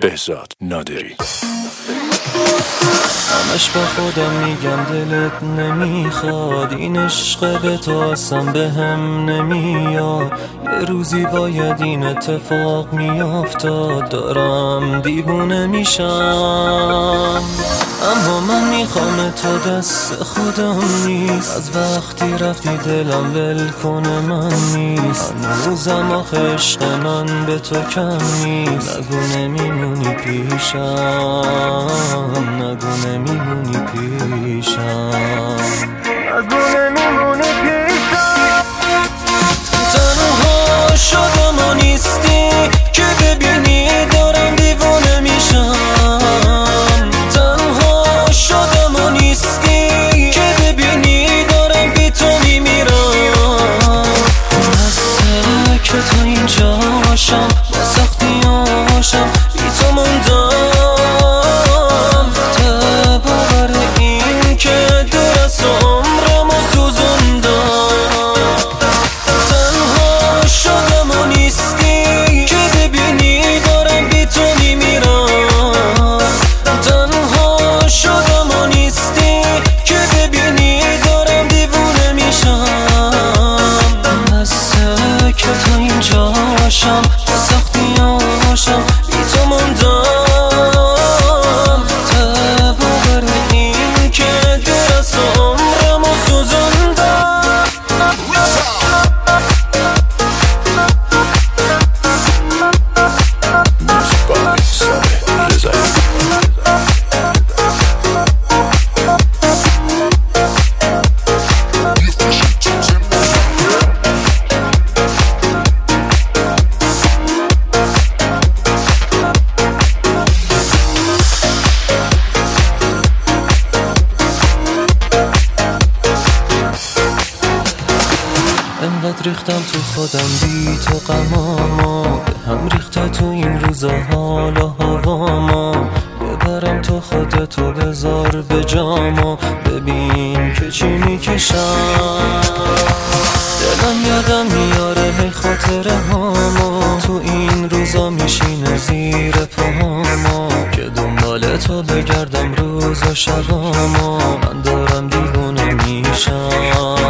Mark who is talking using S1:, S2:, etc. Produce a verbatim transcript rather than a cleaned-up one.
S1: بهزاد نادری.
S2: همش با خودم میگم دلت نمیخواد، این عشق به تو اصلا به هم نمیاد. یه روزی باید این اتفاق میافتاد، دارم دیوونه میشم. اما من میخوام تو دست خودم نیست، از وقتی رفتی دلم ول کنه من نیست. هنوزم آخه عشق من به تو کم نیست. نگو نمیمونی پیشم، نگو نمیمونی پیشم، نگو نمیمونی پیشم. تنها شدم و نیستی که ببینی دارم دیوونه میشم. تنها شدم و نیستی که ببینی دارم بی تو میمیرم. بسه که تا اینجا باشم، با سختی هاشم بی تو موندم. انقدر ریختم تو خودم بی تو غماما، به هم ریخته تو این روزا حال و هواما. ببرم تو خودتو بذار به جاما، ببین که چی میکشم. دلم یادم میاره هی خاطره هاما، تو این روزا میشینه زیر پاهاما. که دنبال تو بگردم روز و شباما، من دارم دیوونه میشم.